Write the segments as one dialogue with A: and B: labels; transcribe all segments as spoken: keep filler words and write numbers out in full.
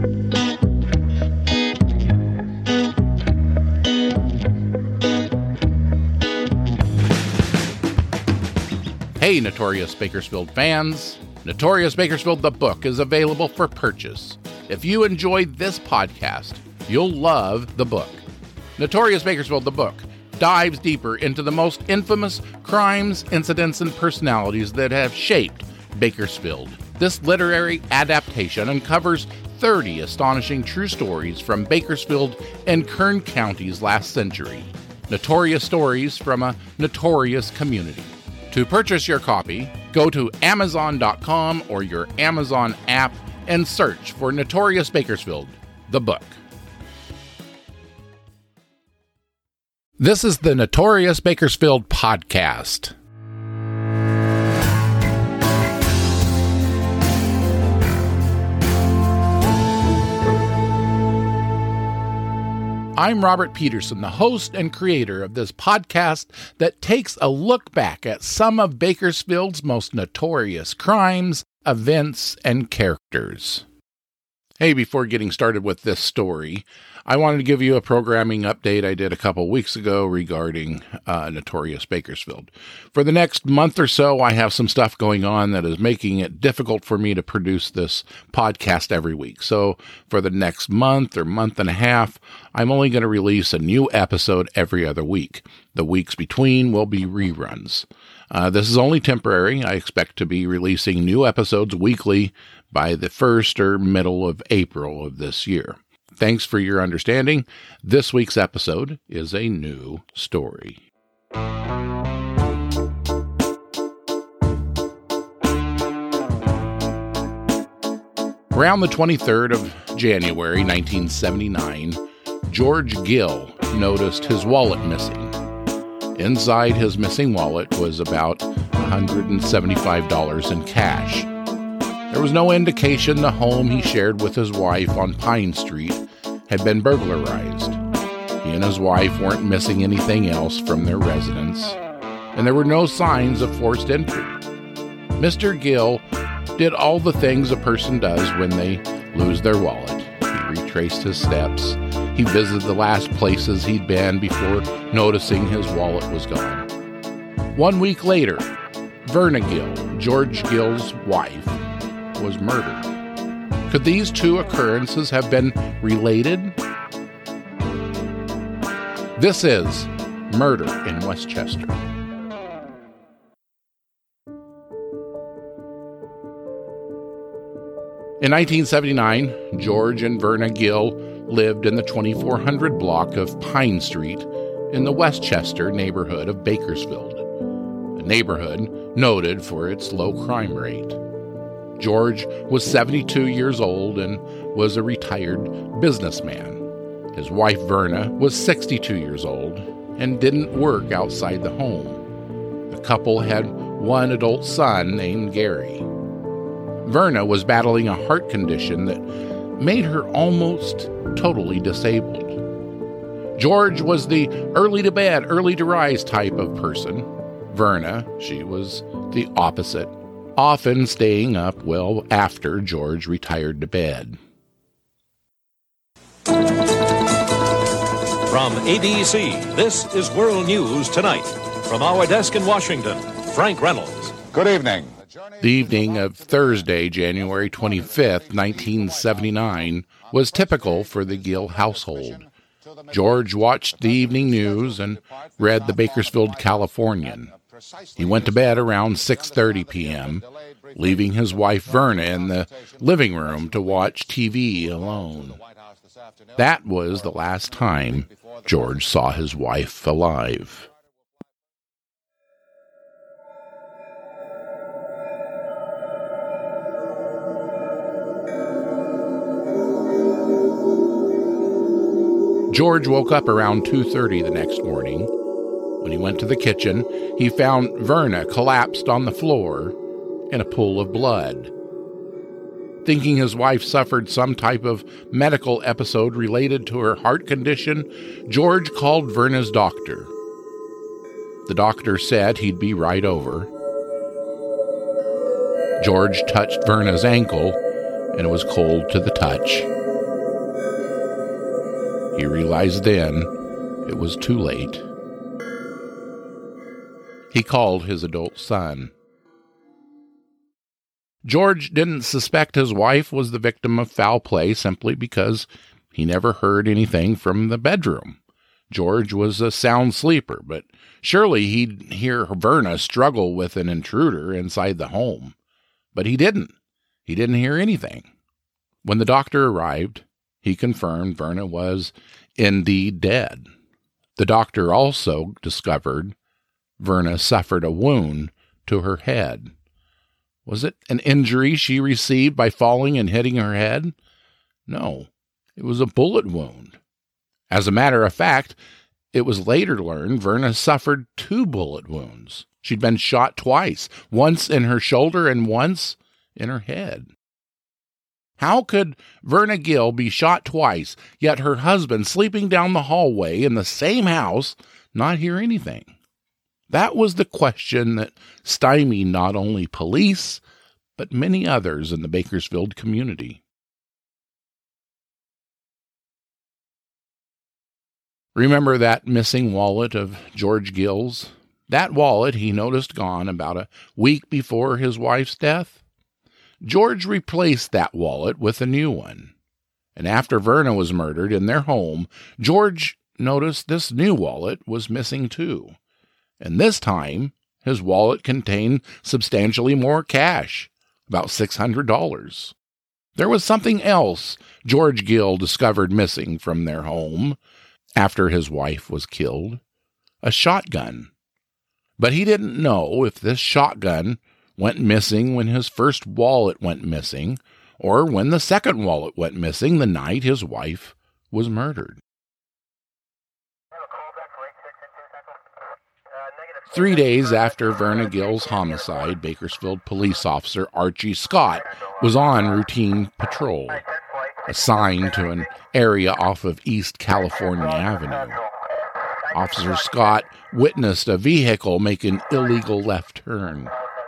A: Hey, Notorious Bakersfield fans! Notorious Bakersfield the book is available for purchase. If you enjoyed this podcast, you'll love the book. Notorious Bakersfield the book dives deeper into the most infamous crimes, incidents, and personalities that have shaped Bakersfield. This literary adaptation uncovers thirty astonishing true stories from Bakersfield and Kern counties last century. Notorious stories from a notorious community. To purchase your copy, go to amazon dot com or your Amazon app and search for Notorious Bakersfield, the book. This is the Notorious Bakersfield podcast. I'm Robert Peterson, the host and creator of this podcast that takes a look back at some of Bakersfield's most notorious crimes, events, and characters. Hey, before getting started with this story, I wanted to give you a programming update I did a couple weeks ago regarding uh, Notorious Bakersfield. For the next month or so, I have some stuff going on that is making it difficult for me to produce this podcast every week. So for the next month or month and a half, I'm only going to release a new episode every other week. The weeks between will be reruns. Uh, this is only temporary. I expect to be releasing new episodes weekly by the first or middle of April of this year. Thanks for your understanding. This week's episode is a new story. Around the twenty-third of January, nineteen seventy-nine, George Gill noticed his wallet missing. Inside his missing wallet was about one hundred seventy-five dollars in cash. There was no indication the home he shared with his wife on Pine Street had been burglarized. He and his wife weren't missing anything else from their residence, and there were no signs of forced entry. Mister Gill did all the things a person does when they lose their wallet. He retraced his steps. He visited the last places he'd been before noticing his wallet was gone. One week later, Verna Gill, George Gill's wife, was murdered. Could these two occurrences have been related? This is Murder in Westchester. In nineteen seventy-nine, George and Verna Gill lived in the twenty-four hundred block of Pine Street in the Westchester neighborhood of Bakersfield, a neighborhood noted for its low crime rate. George was seventy-two years old and was a retired businessman. His wife, Verna, was sixty-two years old and didn't work outside the home. The couple had one adult son named Gary. Verna was battling a heart condition that made her almost totally disabled. George was the early-to-bed, early-to-rise type of person. Verna, she was the opposite, often staying up well after George retired to bed.
B: From A B C, this is World News Tonight. From our desk in Washington, Frank Reynolds.
C: Good evening.
A: The evening of Thursday, January twenty-fifth, nineteen seventy-nine, was typical for the Gill household. George watched the evening news and read the Bakersfield Californian. He went to bed around six thirty p.m., leaving his wife Verna in the living room to watch T V alone. That was the last time George saw his wife alive. George woke up around two thirty the next morning. When he went to the kitchen, he found Verna collapsed on the floor in a pool of blood. Thinking his wife suffered some type of medical episode related to her heart condition, George called Verna's doctor. The doctor said he'd be right over. George touched Verna's ankle, and it was cold to the touch. He realized then it was too late. He called his adult son. George didn't suspect his wife was the victim of foul play simply because he never heard anything from the bedroom. George was a sound sleeper, but surely he'd hear Verna struggle with an intruder inside the home. But he didn't. He didn't hear anything. When the doctor arrived, he confirmed Verna was indeed dead. The doctor also discovered Verna suffered a wound to her head. Was it an injury she received by falling and hitting her head? No, it was a bullet wound. As a matter of fact, it was later learned Verna suffered two bullet wounds. She'd been shot twice, once in her shoulder and once in her head. How could Verna Gill be shot twice, yet her husband, sleeping down the hallway in the same house, not hear anything? That was the question that stymied not only police, but many others in the Bakersfield community. Remember that missing wallet of George Gill's? That wallet he noticed gone about a week before his wife's death? George replaced that wallet with a new one. And after Verna was murdered in their home, George noticed this new wallet was missing too. And this time, his wallet contained substantially more cash, about six hundred dollars. There was something else George Gill discovered missing from their home after his wife was killed, a shotgun. But he didn't know if this shotgun went missing when his first wallet went missing, or when the second wallet went missing the night his wife was murdered. Three days after Verna Gill's homicide, Bakersfield police officer Archie Scott was on routine patrol, assigned to an area off of East California Avenue. Officer Scott witnessed a vehicle make an illegal left turn.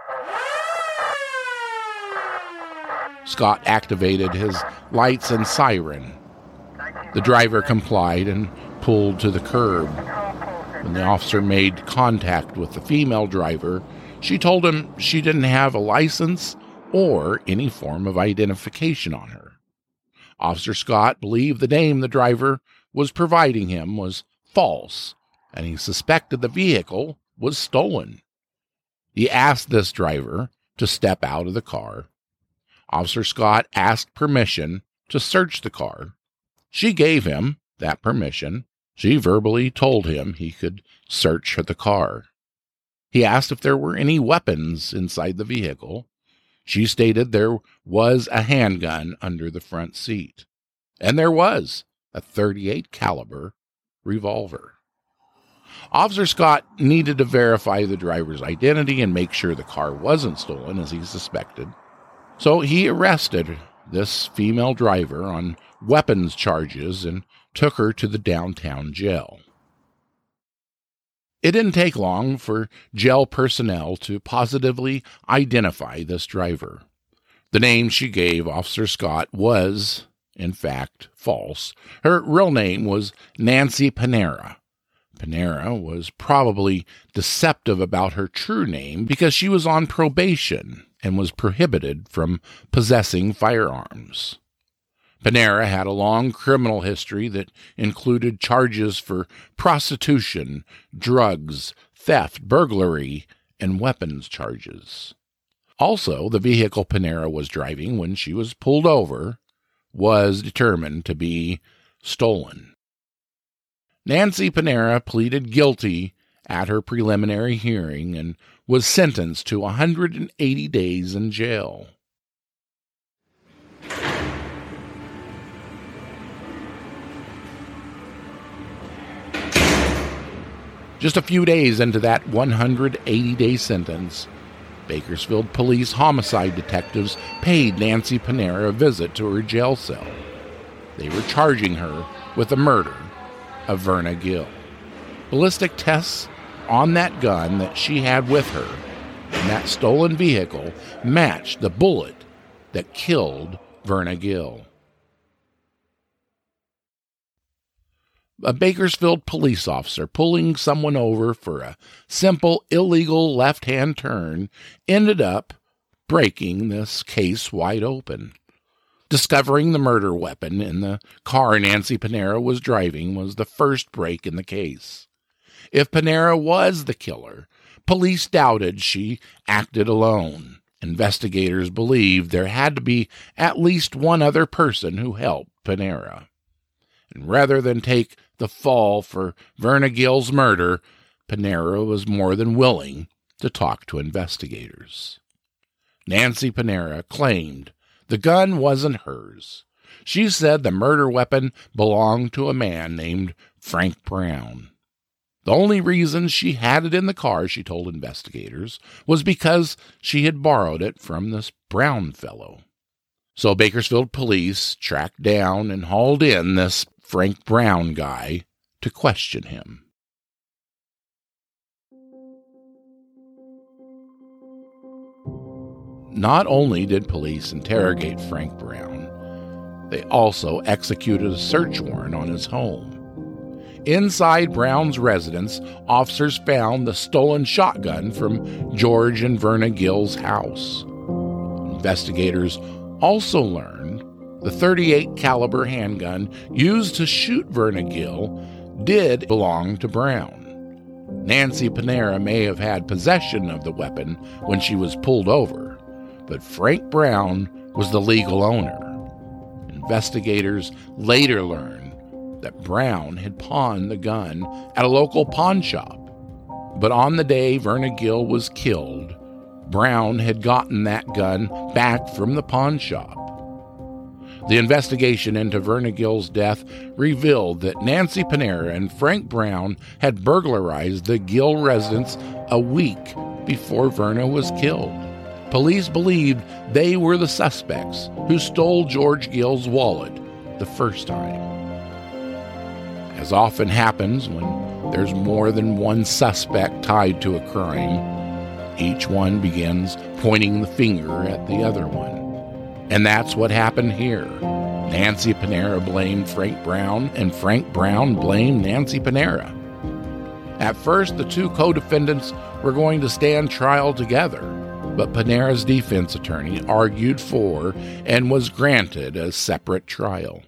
A: Scott activated his lights and siren. The driver complied and pulled to the curb. When the officer made contact with the female driver, she told him she didn't have a license or any form of identification on her. Officer Scott believed the name the driver was providing him was false, and he suspected the vehicle was stolen. He asked this driver to step out of the car. Officer Scott asked permission to search the car. She gave him that permission. She verbally told him he could search the car. He asked if there were any weapons inside the vehicle. She stated there was a handgun under the front seat. And there was a thirty-eight caliber revolver. Officer Scott needed to verify the driver's identity and make sure the car wasn't stolen, as he suspected. So he arrested this female driver on weapons charges and took her to the downtown jail. It didn't take long for jail personnel to positively identify this driver. The name she gave Officer Scott was, in fact, false. Her real name was Nancy Panera. Panera was probably deceptive about her true name because she was on probation and was prohibited from possessing firearms. Panera had a long criminal history that included charges for prostitution, drugs, theft, burglary, and weapons charges. Also, the vehicle Panera was driving when she was pulled over was determined to be stolen. Nancy Panera pleaded guilty at her preliminary hearing and was sentenced to one hundred eighty days in jail. Just a few days into that one hundred eighty day sentence, Bakersfield police homicide detectives paid Nancy Panera a visit to her jail cell. They were charging her with the murder of Verna Gill. Ballistic tests on that gun that she had with her and that stolen vehicle matched the bullet that killed Verna Gill. A Bakersfield police officer pulling someone over for a simple, illegal left-hand turn ended up breaking this case wide open. Discovering the murder weapon in the car Nancy Panera was driving was the first break in the case. If Panera was the killer, police doubted she acted alone. Investigators believed there had to be at least one other person who helped Panera. And rather than take the fall for Verna Gill's murder, Panera was more than willing to talk to investigators. Nancy Panera claimed the gun wasn't hers. She said the murder weapon belonged to a man named Frank Brown. The only reason she had it in the car, she told investigators, was because she had borrowed it from this Brown fellow. So Bakersfield police tracked down and hauled in this Frank Brown guy to question him. Not only did police interrogate Frank Brown, they also executed a search warrant on his home. Inside Brown's residence, officers found the stolen shotgun from George and Verna Gill's house. Investigators also learned the thirty-eight caliber handgun used to shoot Verna Gill did belong to Brown. Nancy Panera may have had possession of the weapon when she was pulled over, but Frank Brown was the legal owner. Investigators later learned that Brown had pawned the gun at a local pawn shop. But on the day Verna Gill was killed, Brown had gotten that gun back from the pawn shop. The investigation into Verna Gill's death revealed that Nancy Panera and Frank Brown had burglarized the Gill residence a week before Verna was killed. Police believed they were the suspects who stole George Gill's wallet the first time. As often happens when there's more than one suspect tied to a crime, each one begins pointing the finger at the other one. And that's what happened here. Nancy Panera blamed Frank Brown, and Frank Brown blamed Nancy Panera. At first, the two co-defendants were going to stand trial together, but Panera's defense attorney argued for and was granted a separate trial.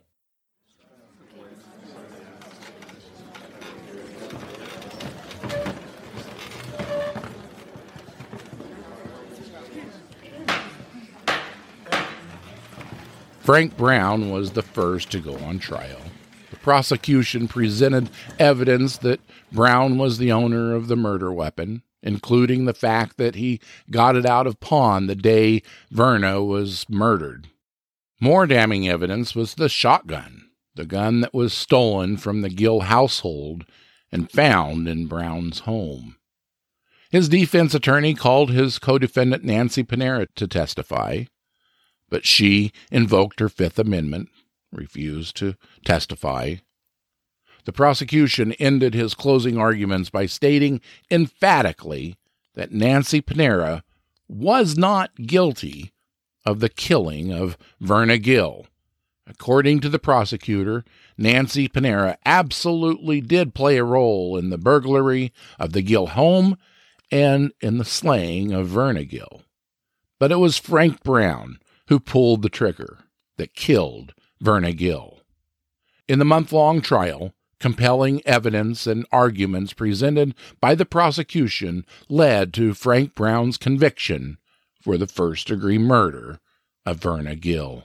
A: Frank Brown was the first to go on trial. The prosecution presented evidence that Brown was the owner of the murder weapon, including the fact that he got it out of pawn the day Verna was murdered. More damning evidence was the shotgun, the gun that was stolen from the Gill household and found in Brown's home. His defense attorney called his co-defendant Nancy Panera to testify, but she invoked her Fifth Amendment, refused to testify. The prosecution ended his closing arguments by stating emphatically that Nancy Panera was not guilty of the killing of Verna Gill. According to the prosecutor, Nancy Panera absolutely did play a role in the burglary of the Gill home and in the slaying of Verna Gill. But it was Frank Brown who pulled the trigger that killed Verna Gill. In the month-long trial, compelling evidence and arguments presented by the prosecution led to Frank Brown's conviction for the first-degree murder of Verna Gill.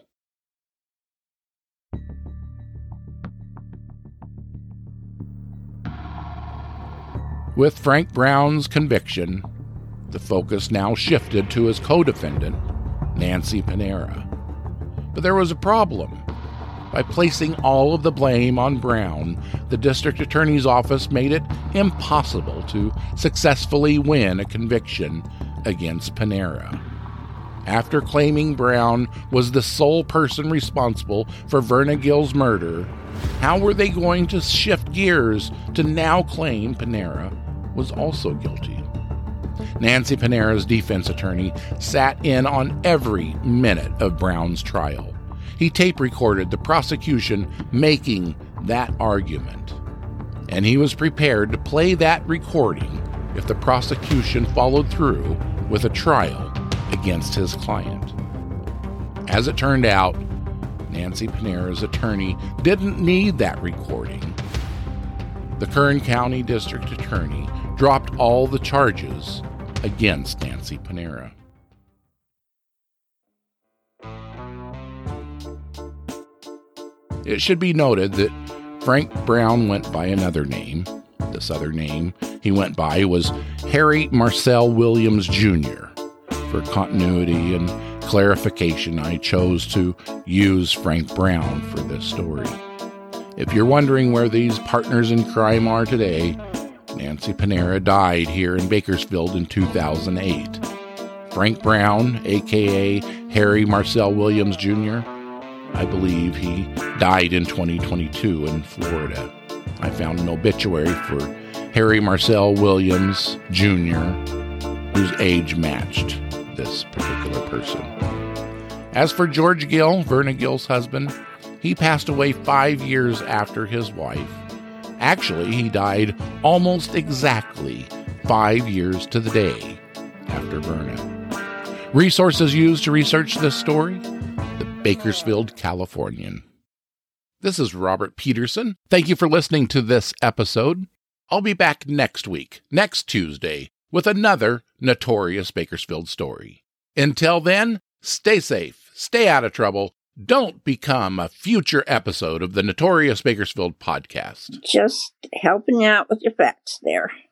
A: With Frank Brown's conviction, the focus now shifted to his co-defendant, Nancy Panera. But there was a problem. By placing all of the blame on Brown, the district attorney's office made it impossible to successfully win a conviction against Panera. After claiming Brown was the sole person responsible for Verna Gill's murder, how were they going to shift gears to now claim Panera was also guilty? Nancy Panera's defense attorney sat in on every minute of Brown's trial. He tape recorded the prosecution making that argument. and he was prepared to play that recording if the prosecution followed through with a trial against his client. As it turned out, Nancy Panera's attorney didn't need that recording. The Kern County District Attorney dropped all the charges against Nancy Panera. It should be noted that Frank Brown went by another name. This other name he went by was Harry Marcel Williams, Junior For continuity and clarification, I chose to use Frank Brown for this story. If you're wondering where these partners in crime are today, Nancy Panera died here in Bakersfield in two thousand eight. Frank Brown, a k a. Harry Marcel Williams, Junior, I believe he died in twenty twenty-two in Florida. I found an obituary for Harry Marcel Williams, Junior, whose age matched this particular person. As for George Gill, Verna Gill's husband, he passed away five years after his wife. Actually, he died almost exactly five years to the day after Verna. Resources used to research this story: the Bakersfield Californian. This is Robert Peterson. Thank you for listening to this episode. I'll be back next week, next Tuesday, with another Notorious Bakersfield story. Until then, stay safe, stay out of trouble. Don't become a future episode of the Notorious Bakersfield podcast.
C: Just helping you out with your facts there.